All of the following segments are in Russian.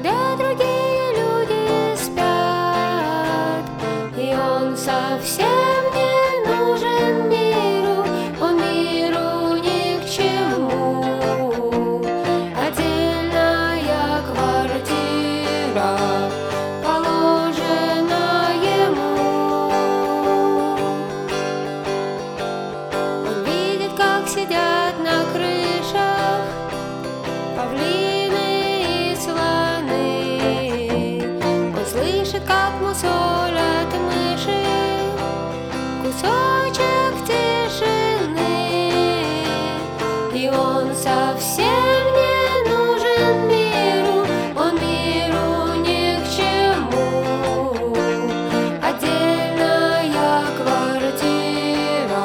когда другие люди спят, и он совсем не нужен миру, он миру ни к чему. Отдельная квартира положена ему. Он видит, как сидят на крышах павлины и слоны. Он слышит, как мусолят мыши кусочек тишины. И он совсем не нужен миру, он миру ни к чему. Отдельная квартира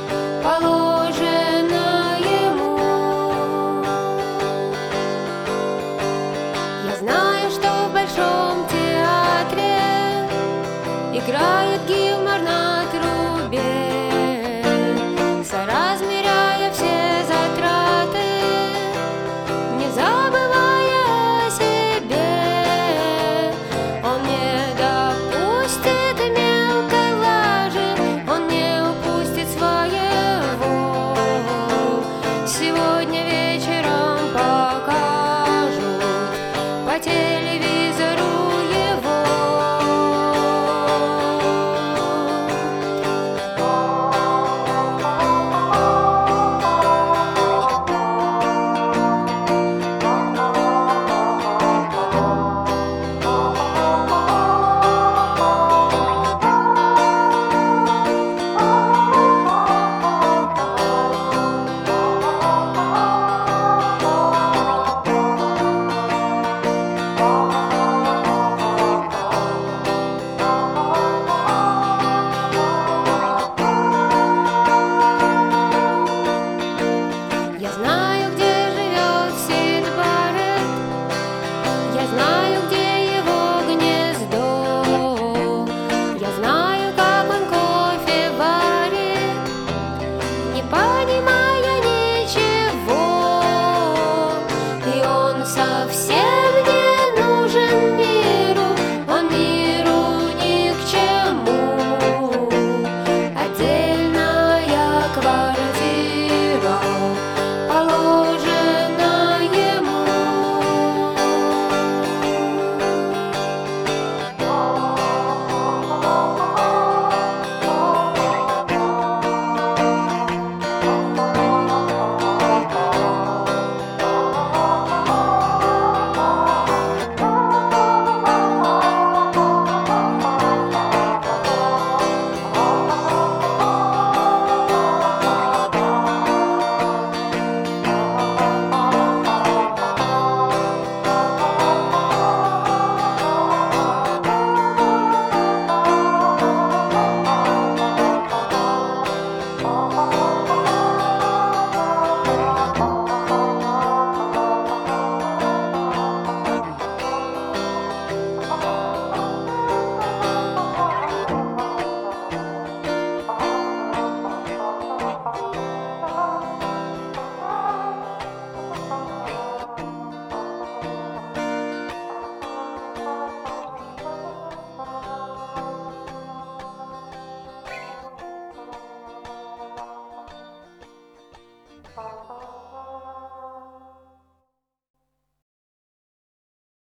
положена ему. Я знаю, что в Большом театре играет